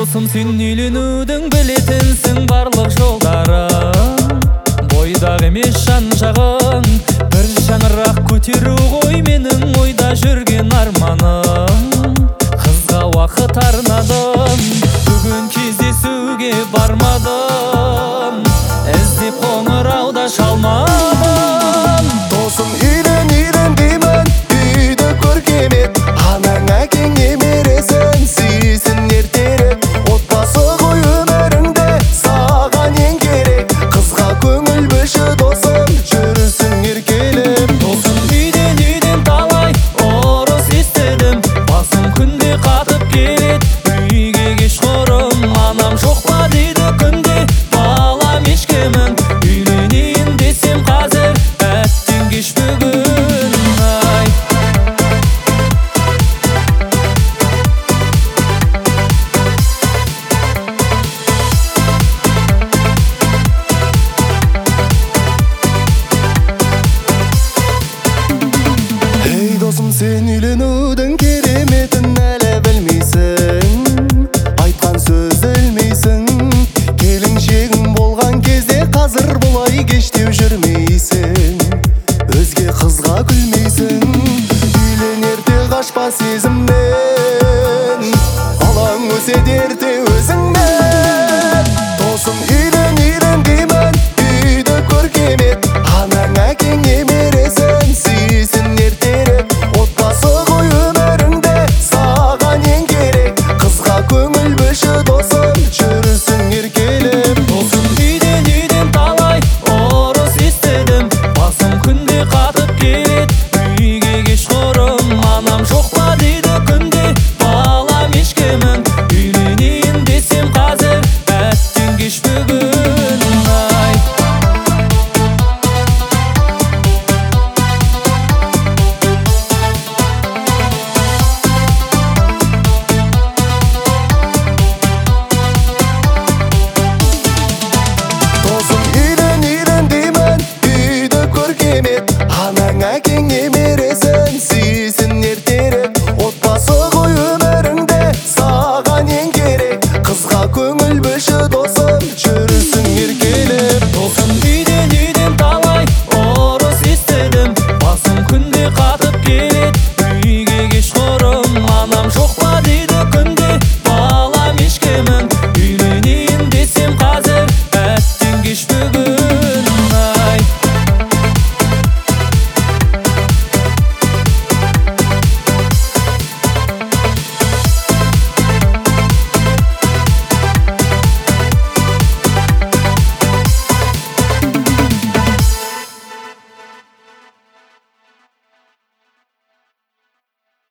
Досым, сен үйленудің білетінсің барлық жолдарын. Бойдағы емес жан жағың, бір шаңырақ көтеру ғой менің ойда жүрген арманым. Қызға уақыт арнадым, бүгін кездесуге бармадым, іздеп қоңырауда шалмадым. Досым, үйлен деймін, үйді көркемет, анаң әкең немересін сүйсін ертерек. Отбасы ғой өміріңде саған ең керек, қызға көңіл бөлші досым, жүрісің еркелеп. Досым, үйден талай ұрыс естідім, басым күнде қатып келет, үйге кешқұрым. Анам жоқ па дейді күнде, балам ешкімім, үйленейін десем қазір әттең кеш бүгін. Ей досым, сен үйленудің кереметін әлі білмейсің, айтқан сөз ілмейсің. Келіншегің болған кезде қазір бұлай кештеу жүрмейсің, өзге қызға күлмейсің. Үйленерде қашпа сезімнен, алаң өсе де